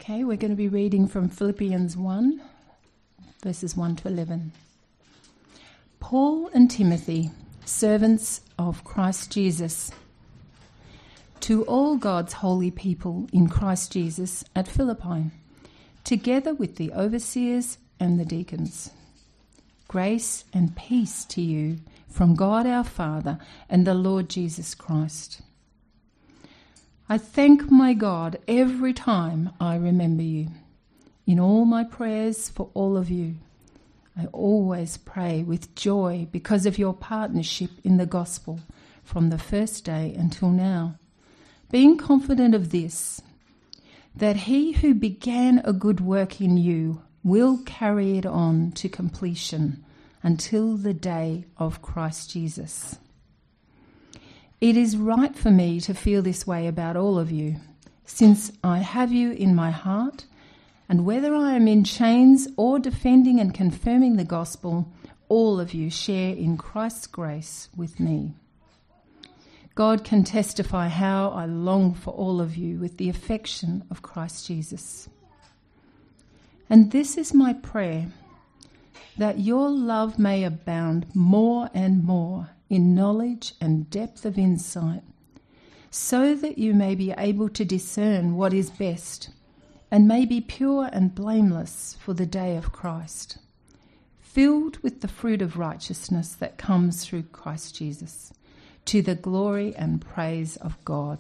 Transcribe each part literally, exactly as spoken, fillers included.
Okay, we're going to be reading from Philippians one, verses one to eleven. Paul and Timothy, servants of Christ Jesus, to all God's holy people in Christ Jesus at Philippi, together with the overseers and the deacons. Grace and peace to you from God our Father and the Lord Jesus Christ. I thank my God every time I remember you. In all my prayers for all of you, I always pray with joy because of your partnership in the gospel from the first day until now, being confident of this, that he who began a good work in you will carry it on to completion until the day of Christ Jesus. It is right for me to feel this way about all of you, since I have you in my heart, and whether I am in chains or defending and confirming the gospel, all of you share in Christ's grace with me. God can testify how I long for all of you with the affection of Christ Jesus. And this is my prayer, that your love may abound more and more in knowledge and depth of insight, so that you may be able to discern what is best, and may be pure and blameless for the day of Christ, filled with the fruit of righteousness that comes through Christ Jesus, to the glory and praise of God.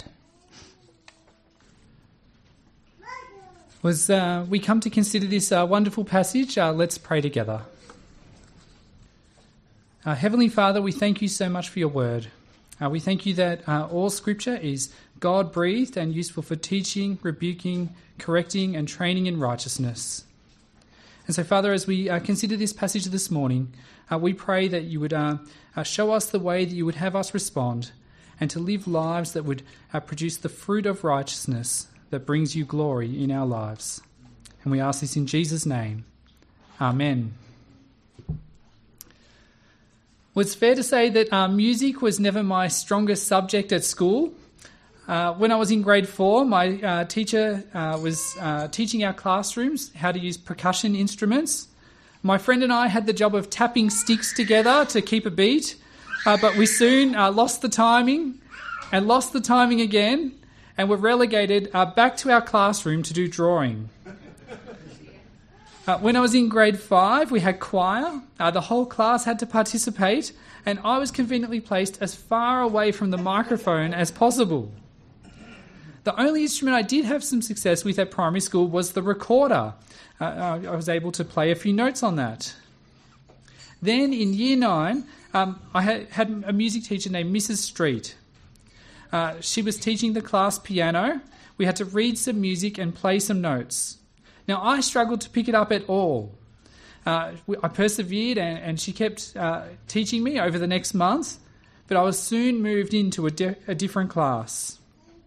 As uh, we come to consider this uh, wonderful passage, uh, let's pray together. Uh, Heavenly Father, we thank you so much for your word. Uh, we thank you that uh, all Scripture is God-breathed and useful for teaching, rebuking, correcting and training in righteousness. And so, Father, as we uh, consider this passage this morning, uh, we pray that you would uh, uh, show us the way that you would have us respond and to live lives that would uh, produce the fruit of righteousness that brings you glory in our lives. And we ask this in Jesus' name. Amen. Well, it's fair to say that uh, music was never my strongest subject at school. Uh, when I was in grade four, my uh, teacher uh, was uh, teaching our classrooms how to use percussion instruments. My friend and I had the job of tapping sticks together to keep a beat, uh, but we soon uh, lost the timing and lost the timing again and were relegated uh, back to our classroom to do drawing. Uh, when I was in grade five, we had choir. Uh, the whole class had to participate, and I was conveniently placed as far away from the microphone as possible. The only instrument I did have some success with at primary school was the recorder. Uh, I was able to play a few notes on that. Then in year nine, um, I had, had a music teacher named Missus Street. Uh, she was teaching the class piano. We had to read some music and play some notes. Now, I struggled to pick it up at all. Uh, I persevered and, and she kept uh, teaching me over the next month, but I was soon moved into a, di- a different class.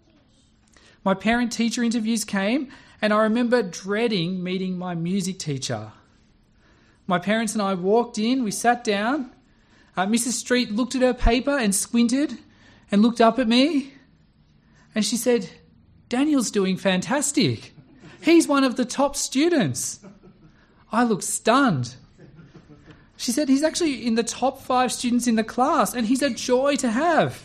My parent-teacher interviews came, and I remember dreading meeting my music teacher. My parents and I walked in, we sat down. Uh, Missus Street looked at her paper and squinted and looked up at me, and she said, "Daniel's doing fantastic. He's one of the top students." I looked stunned. She said, "He's actually in the top five students in the class, and he's a joy to have."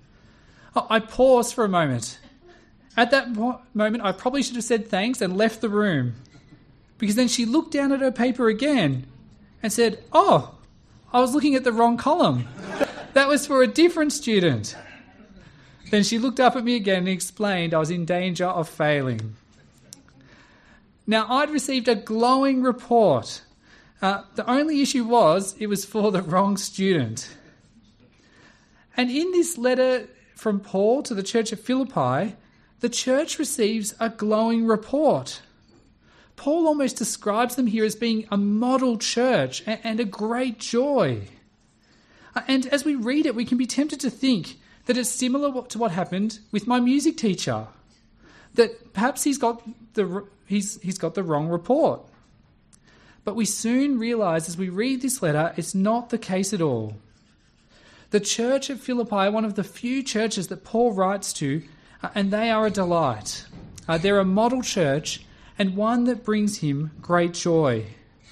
I paused for a moment. At that moment, I probably should have said thanks and left the room, because then she looked down at her paper again and said, "Oh, I was looking at the wrong column. That was for a different student." Then she looked up at me again and explained I was in danger of failing. Now, I'd received a glowing report. Uh, the only issue was it was for the wrong student. And in this letter from Paul to the church at Philippi, the church receives a glowing report. Paul almost describes them here as being a model church and a great joy. And as we read it, we can be tempted to think that it's similar to what happened with my music teacher, that perhaps he's got the he's he's got the wrong report. But we soon realise as we read this letter, it's not the case at all. The church at Philippi, one of the few churches that Paul writes to, uh, and they are a delight. Uh, they're a model church, and one that brings him great joy.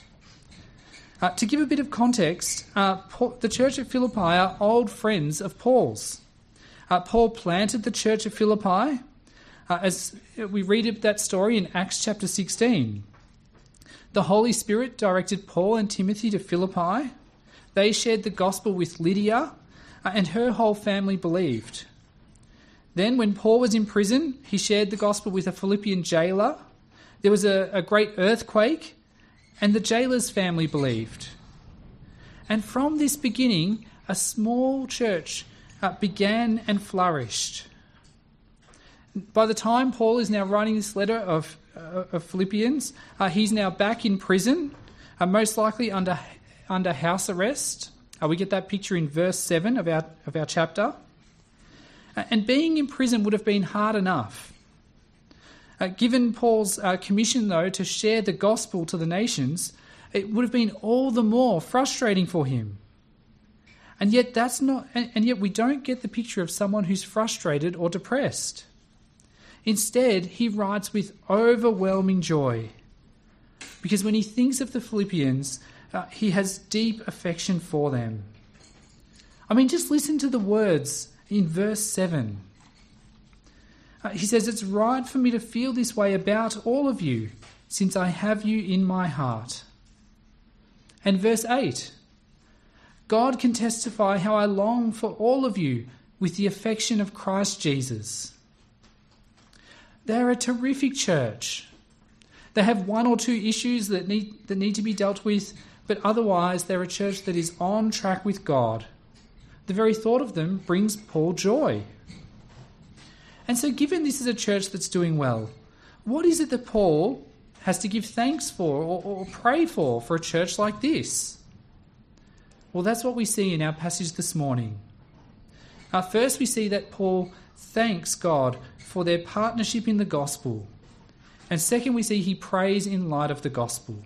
Uh, to give a bit of context, uh, Paul, the church at Philippi are old friends of Paul's. Uh, Paul planted the church at Philippi, uh, as we read that story in Acts chapter sixteen. The Holy Spirit directed Paul and Timothy to Philippi. They shared the gospel with Lydia, uh, and her whole family believed. Then, when Paul was in prison, he shared the gospel with a Philippian jailer. There was a, a great earthquake, and the jailer's family believed. And from this beginning, a small church uh, began and flourished. By the time Paul is now writing this letter of, uh, of Philippians, uh, he's now back in prison, uh, most likely under under house arrest. Uh, we get that picture in verse seven of our of our chapter. Uh, and being in prison would have been hard enough. Uh, given Paul's uh, commission, though, to share the gospel to the nations, it would have been all the more frustrating for him. And yet that's not, and, and yet we don't get the picture of someone who's frustrated or depressed. Instead, he writes with overwhelming joy, because when he thinks of the Philippians, uh, he has deep affection for them. I mean, just listen to the words in verse seven. Uh, he says, "It's right for me to feel this way about all of you, since I have you in my heart." And verse eight, "God can testify how I long for all of you with the affection of Christ Jesus." They're a terrific church. They have one or two issues that need, that need to be dealt with, but otherwise they're a church that is on track with God. The very thought of them brings Paul joy. And so given this is a church that's doing well, what is it that Paul has to give thanks for or, or pray for for a church like this? Well, that's what we see in our passage this morning. Uh, first, we see that Paul thanks God for their partnership in the gospel. And second, we see he prays in light of the gospel.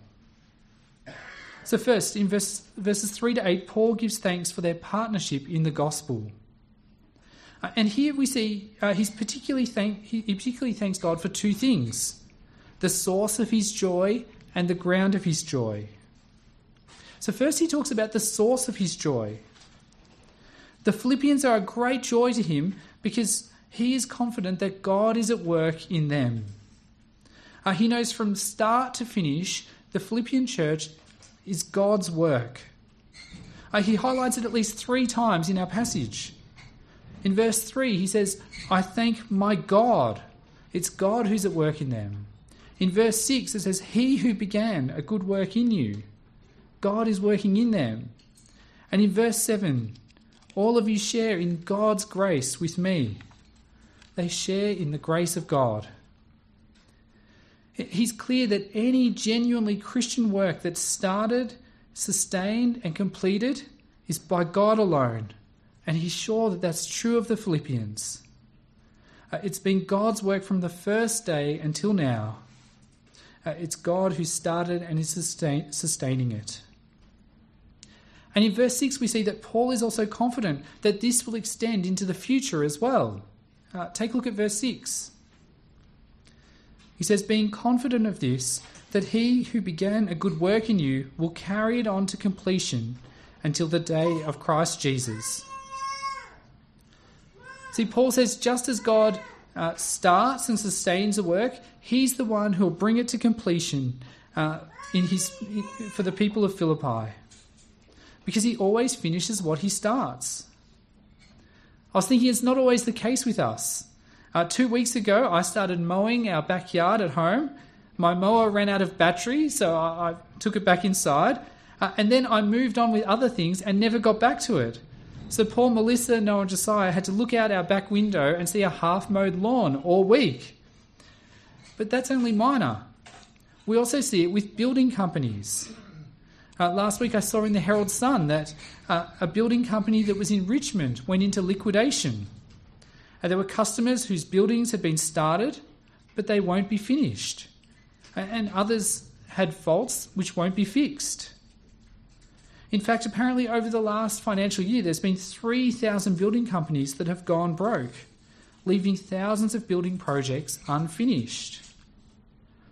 So first, in verse, verses three to eight, Paul gives thanks for their partnership in the gospel. Uh, and here we see uh, he's particularly thank, he, he particularly thanks God for two things: the source of his joy and the ground of his joy. So first he talks about the source of his joy. The Philippians are a great joy to him because he is confident that God is at work in them. Uh, he knows from start to finish the Philippian church is God's work. Uh, he highlights it at least three times in our passage. In verse three, he says, "I thank my God." It's God who's at work in them. In verse six, it says, "He who began a good work in you." God is working in them. And in verse seven, "All of you share in God's grace with me." They share in the grace of God. He's clear that any genuinely Christian work that's started, sustained and completed is by God alone. And he's sure that that's true of the Philippians. Uh, it's been God's work from the first day until now. Uh, it's God who started and is sustain- sustaining it. And in verse six, we see that Paul is also confident that this will extend into the future as well. Uh, take a look at verse six. He says, "Being confident of this, that he who began a good work in you will carry it on to completion until the day of Christ Jesus." See, Paul says just as God uh, starts and sustains a work, he's the one who will bring it to completion uh, in his for the people of Philippi, because he always finishes what he starts. I was thinking it's not always the case with us. Uh, two weeks ago, I started mowing our backyard at home. My mower ran out of battery, so I, I took it back inside. Uh, and then I moved on with other things and never got back to it. So poor Melissa, Noah and Josiah had to look out our back window and see a half-mowed lawn all week. But that's only minor. We also see it with building companies. Uh, last week I saw in the Herald Sun that uh, a building company that was in Richmond went into liquidation. Uh, there were customers whose buildings had been started, but they won't be finished. Uh, and others had faults which won't be fixed. In fact, apparently over the last financial year, there's been three thousand building companies that have gone broke, leaving thousands of building projects unfinished.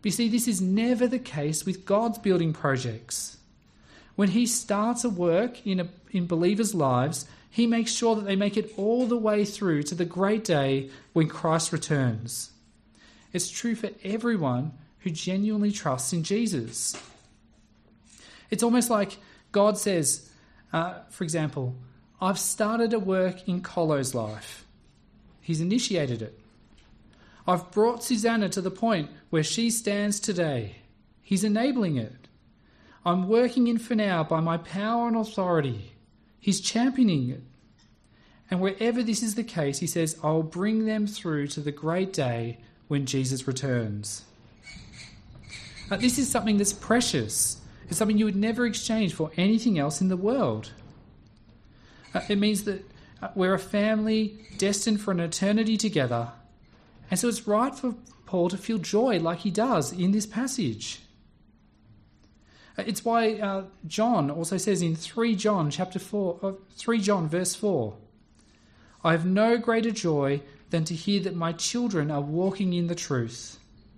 But you see, this is never the case with God's building projects. When he starts a work in, a, in believers' lives, he makes sure that they make it all the way through to the great day when Christ returns. It's true for everyone who genuinely trusts in Jesus. It's almost like God says, uh, for example, I've started a work in Colo's life. He's initiated it. I've brought Susanna to the point where she stands today. He's enabling it. I'm working in for now by my power and authority. He's championing it. And wherever this is the case, he says, I'll bring them through to the great day when Jesus returns. Now, this is something that's precious. It's something you would never exchange for anything else in the world. Uh, it means that uh, we're a family destined for an eternity together. And so it's right for Paul to feel joy like he does in this passage. It's why uh, John also says in three John chapter four, uh, three John verse four, I have no greater joy than to hear that my children are walking in the truth.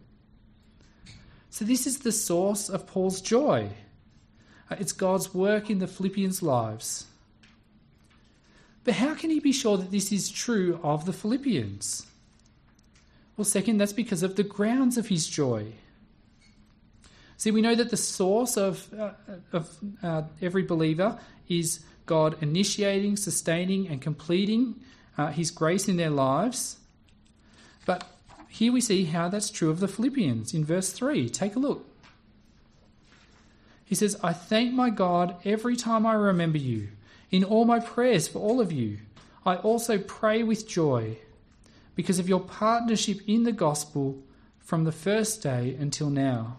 So this is the source of Paul's joy. Uh, it's God's work in the Philippians' lives. But how can he be sure that this is true of the Philippians? Well, second, that's because of the grounds of his joy. See, we know that the source of, uh, of uh, every believer is God initiating, sustaining and completing uh, his grace in their lives. But here we see how that's true of the Philippians in verse three. Take a look. He says, I thank my God every time I remember you. In all my prayers for all of you, I also pray with joy because of your partnership in the gospel from the first day until now.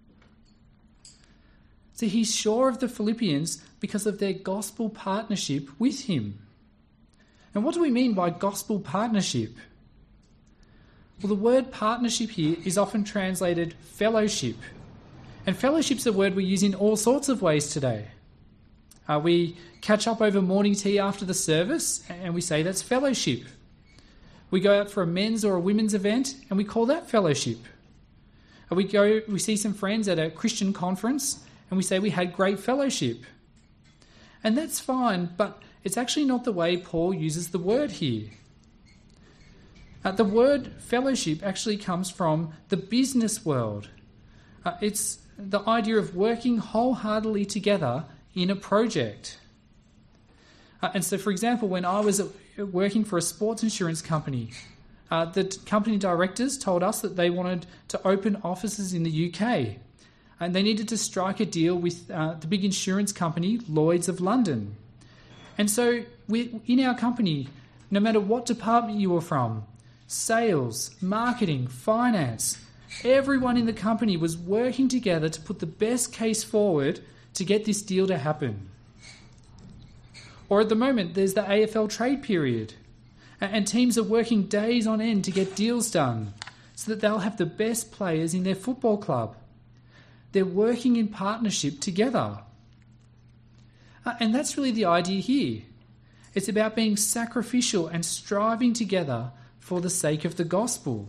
See, he's sure of the Philippians because of their gospel partnership with him. And what do we mean by gospel partnership? Well, the word partnership here is often translated fellowship. And fellowship's a word we use in all sorts of ways today. Uh, we catch up over morning tea after the service and we say that's fellowship. We go out for a men's or a women's event and we call that fellowship. Uh, we go, we see some friends at a Christian conference and we say we had great fellowship. And that's fine, but it's actually not the way Paul uses the word here. Uh, the word fellowship actually comes from the business world. Uh, it's the idea of working wholeheartedly together in a project. Uh, and so, for example, when I was working for a sports insurance company, uh, the t- company directors told us that they wanted to open offices in the U K. And they needed to strike a deal with uh, the big insurance company, Lloyd's of London. And so we, in our company, no matter what department you were from, sales, marketing, finance, everyone in the company was working together to put the best case forward to get this deal to happen. Or at the moment, there's the A F L trade period, and teams are working days on end to get deals done so that they'll have the best players in their football club. They're working in partnership together. Uh, and that's really the idea here. It's about being sacrificial and striving together for the sake of the gospel.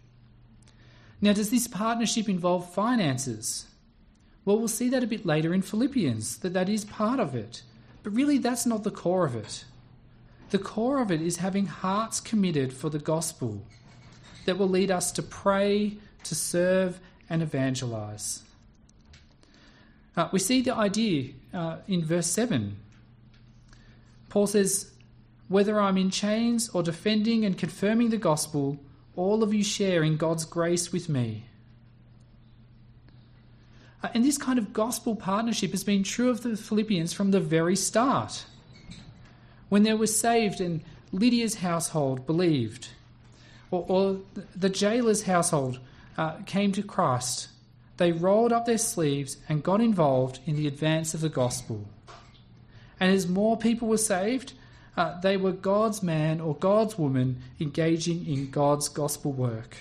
Now, does this partnership involve finances? Well, we'll see that a bit later in Philippians, that that is part of it. But really, that's not the core of it. The core of it is having hearts committed for the gospel that will lead us to pray, to serve, and evangelize. Uh, we see the idea uh, in verse seven. Paul says, whether I'm in chains or defending and confirming the gospel, all of you share in God's grace with me. Uh, and this kind of gospel partnership has been true of the Philippians from the very start. When they were saved and Lydia's household believed, or, or the jailer's household uh, came to Christ, they rolled up their sleeves and got involved in the advance of the gospel. And as more people were saved, uh, they were God's man or God's woman engaging in God's gospel work.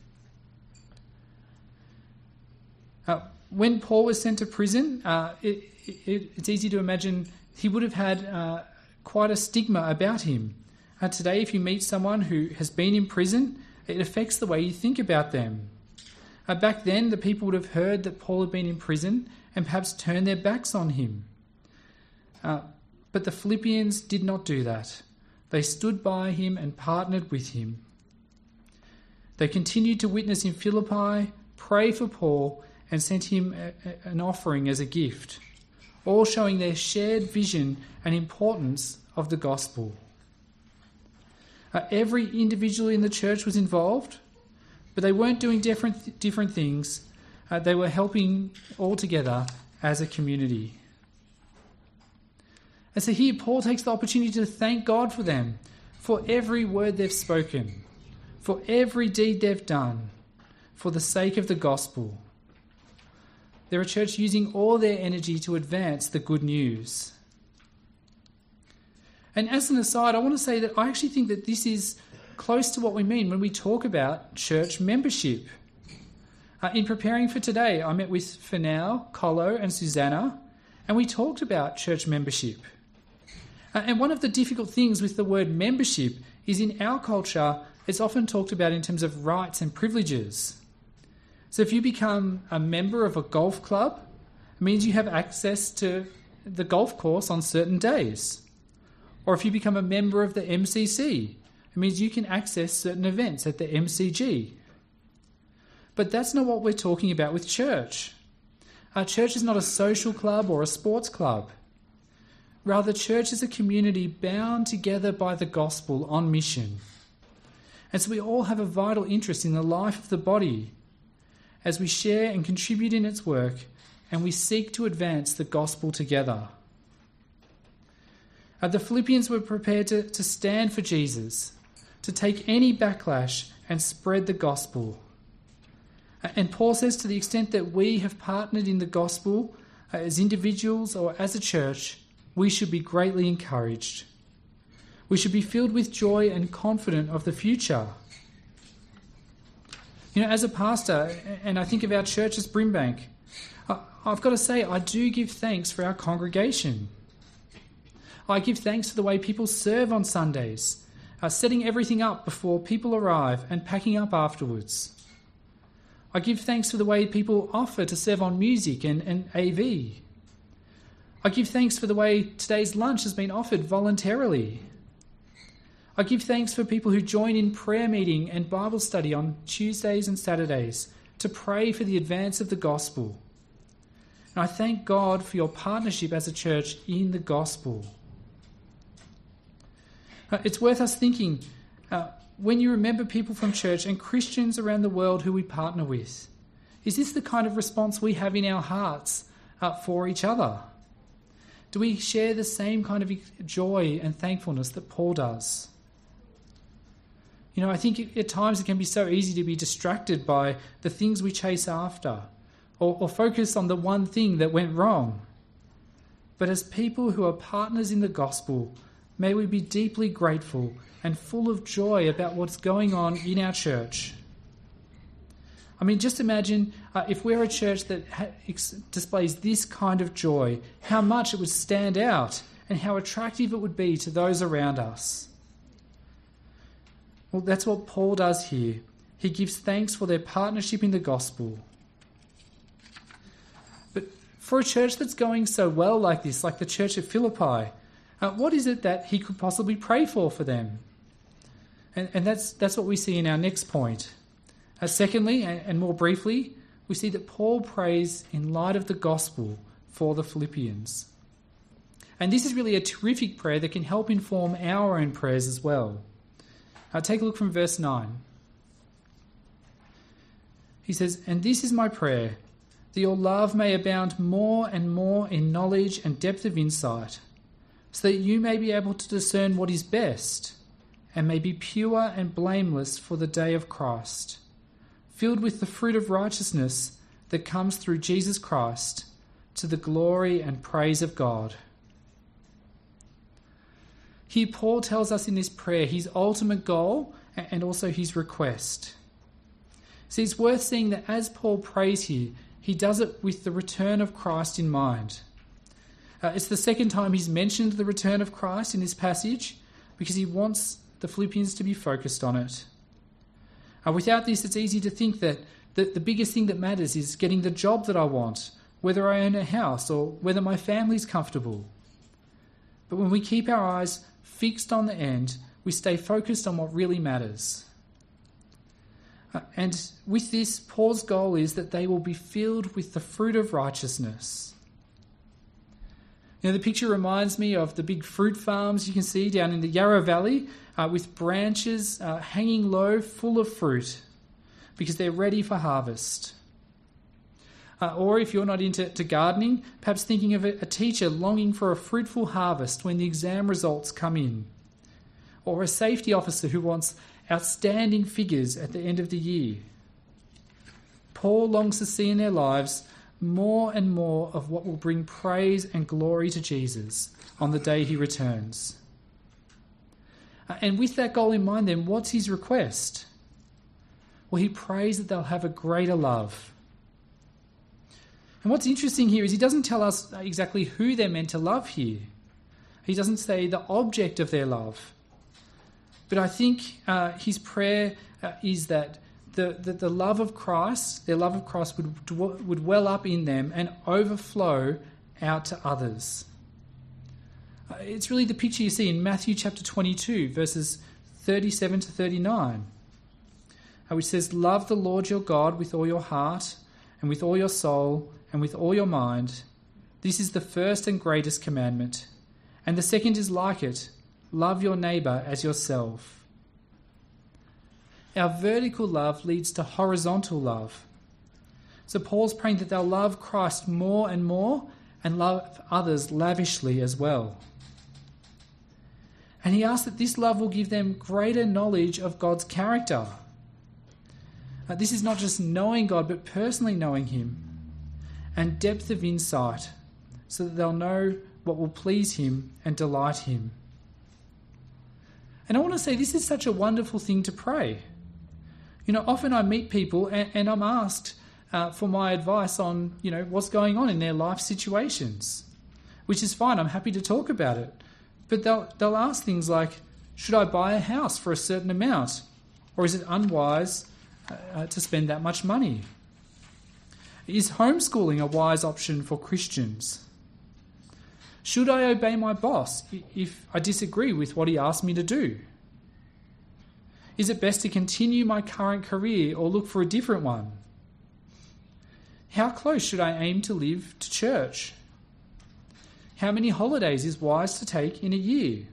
Uh, when Paul was sent to prison, uh, it, it, it's easy to imagine he would have had uh, quite a stigma about him. Uh, today, if you meet someone who has been in prison, it affects the way you think about them. Uh, back then, the people would have heard that Paul had been in prison and perhaps turned their backs on him. Uh, but the Philippians did not do that. They stood by him and partnered with him. They continued to witness in Philippi, pray for Paul, and sent him a, a, an offering as a gift, all showing their shared vision and importance of the gospel. Uh, every individual in the church was involved, but they weren't doing different different things. Uh, they were helping all together as a community. And so here Paul takes the opportunity to thank God for them, for every word they've spoken, for every deed they've done, for the sake of the gospel. They're a church using all their energy to advance the good news. And as an aside, I want to say that I actually think that this is close to what we mean when we talk about church membership. Uh, in preparing for today, I met with Fernell, Colo and Susanna, and we talked about church membership. Uh, and one of the difficult things with the word membership is in our culture, it's often talked about in terms of rights and privileges. So if you become a member of a golf club, it means you have access to the golf course on certain days. Or if you become a member of the M C C, it means you can access certain events at the M C G. But that's not what we're talking about with church. Our church is not a social club or a sports club. Rather, church is a community bound together by the gospel on mission. And so we all have a vital interest in the life of the body as we share and contribute in its work, and we seek to advance the gospel together. Uh, the Philippians were prepared to, to stand for Jesus, to take any backlash and spread the gospel. Uh, and Paul says to the extent that we have partnered in the gospel uh, as individuals or as a church, we should be greatly encouraged. We should be filled with joy and confident of the future. You know, as a pastor, and I think of our church as Brimbank, I've got to say I do give thanks for our congregation. I give thanks for the way people serve on Sundays, uh, setting everything up before people arrive and packing up afterwards. I give thanks for the way people offer to serve on music and, and A V. I give thanks for the way today's lunch has been offered voluntarily. I give thanks for people who join in prayer meeting and Bible study on Tuesdays and Saturdays to pray for the advance of the gospel. And I thank God for your partnership as a church in the gospel. Uh, it's worth us thinking, uh, when you remember people from church and Christians around the world who we partner with, is this the kind of response we have in our hearts uh, for each other? Do we share the same kind of joy and thankfulness that Paul does? You know, I think at times it can be so easy to be distracted by the things we chase after, or, or focus on the one thing that went wrong. But as people who are partners in the gospel, may we be deeply grateful and full of joy about what's going on in our church. I mean, just imagine uh, if we're a church that ha- ex- displays this kind of joy, how much it would stand out and how attractive it would be to those around us. Well, that's what Paul does here. He gives thanks for their partnership in the gospel. But for a church that's going so well like this, like the church at Philippi, uh, what is it that he could possibly pray for for them? And, and that's that's what we see in our next point. Uh, secondly, and, and more briefly, we see that Paul prays in light of the gospel for the Philippians. And this is really a terrific prayer that can help inform our own prayers as well. Uh, take a look from verse nine. He says, "And this is my prayer, that your love may abound more and more in knowledge and depth of insight, so that you may be able to discern what is best, and may be pure and blameless for the day of Christ, filled with the fruit of righteousness that comes through Jesus Christ, to the glory and praise of God." Here Paul tells us in this prayer his ultimate goal and also his request. See, it's worth seeing that as Paul prays here, he does it with the return of Christ in mind. Uh, it's the second time he's mentioned the return of Christ in this passage because he wants the Philippians to be focused on it. Uh, without this, it's easy to think that The, the biggest thing that matters is getting the job that I want, whether I own a house or whether my family's comfortable. But when we keep our eyes fixed on the end, we stay focused on what really matters. Uh, and with this, Paul's goal is that they will be filled with the fruit of righteousness. You know, the picture reminds me of the big fruit farms you can see down in the Yarra Valley uh, with branches uh, hanging low full of fruit because they're ready for harvest. Uh, or if you're not into to gardening, perhaps thinking of a, a teacher longing for a fruitful harvest when the exam results come in. Or a safety officer who wants outstanding figures at the end of the year. Paul longs to see in their lives more and more of what will bring praise and glory to Jesus on the day he returns. Uh, and with that goal in mind then, what's his request? Well, he prays that they'll have a greater love. And what's interesting here is he doesn't tell us exactly who they're meant to love here. He doesn't say the object of their love. But I think uh, his prayer uh, is that the, the, the love of Christ, their love of Christ would, would well up in them and overflow out to others. Uh, it's really the picture you see in Matthew chapter twenty-two, verses thirty-seven to thirty-nine, uh, which says, "Love the Lord your God with all your heart and with all your soul and with all your mind. This is the first and greatest commandment. And the second is like it. Love your neighbour as yourself." Our vertical love leads to horizontal love. So Paul's praying that they'll love Christ more and more and love others lavishly as well. And he asks that this love will give them greater knowledge of God's character. Uh, this is not just knowing God, but personally knowing him, and depth of insight, so that they'll know what will please him and delight him. And I want to say this is such a wonderful thing to pray. You know, often I meet people and, and I'm asked uh, for my advice on, you know, what's going on in their life situations, which is fine. I'm happy to talk about it. But they'll, they'll ask things like, should I buy a house for a certain amount? Or is it unwise uh, to spend that much money? Is homeschooling a wise option for Christians? Should I obey my boss if I disagree with what he asked me to do? Is it best to continue my current career or look for a different one? How close should I aim to live to church? How many holidays is wise to take in a year?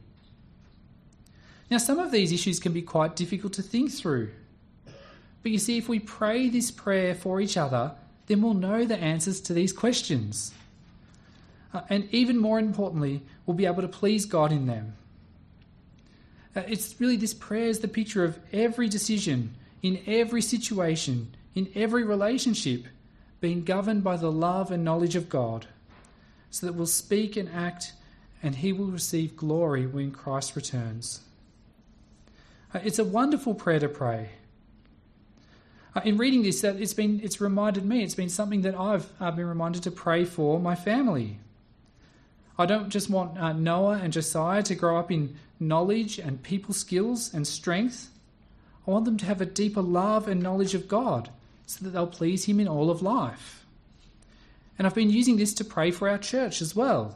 Now, some of these issues can be quite difficult to think through. But you see, if we pray this prayer for each other, then we'll know the answers to these questions. Uh, and even more importantly, we'll be able to please God in them. Uh, it's really, this prayer is the picture of every decision, in every situation, in every relationship, being governed by the love and knowledge of God, so that we'll speak and act and he will receive glory when Christ returns. Uh, it's a wonderful prayer to pray. Uh, in reading this, that it's been it's reminded me, it's been something that I've uh, been reminded to pray for my family. I don't just want uh, Noah and Josiah to grow up in knowledge and people skills and strength. I want them to have a deeper love and knowledge of God so that they'll please him in all of life. And I've been using this to pray for our church as well.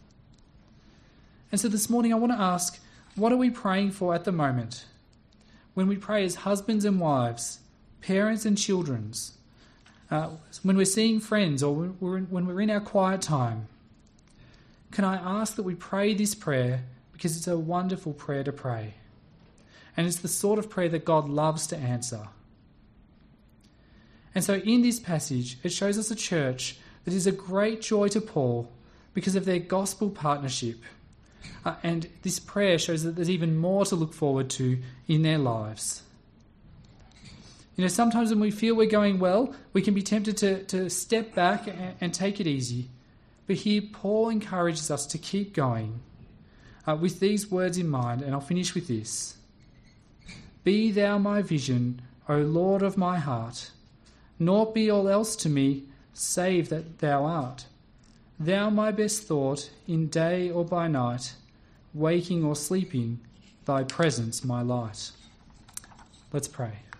And so this morning I want to ask, what are we praying for at the moment? When we pray as husbands and wives, parents and children, uh, when we're seeing friends or when we're, in, when we're in our quiet time, can I ask that we pray this prayer because it's a wonderful prayer to pray. And it's the sort of prayer that God loves to answer. And so in this passage, it shows us a church that is a great joy to Paul because of their gospel partnership. Uh, and this prayer shows that there's even more to look forward to in their lives. You know, sometimes when we feel we're going well, we can be tempted to, to step back and, and take it easy. But here, Paul encourages us to keep going uh, with these words in mind, and I'll finish with this. Be thou my vision, O Lord of my heart, nor be all else to me, save that thou art. Thou my best thought, in day or by night, waking or sleeping, thy presence my light. Let's pray.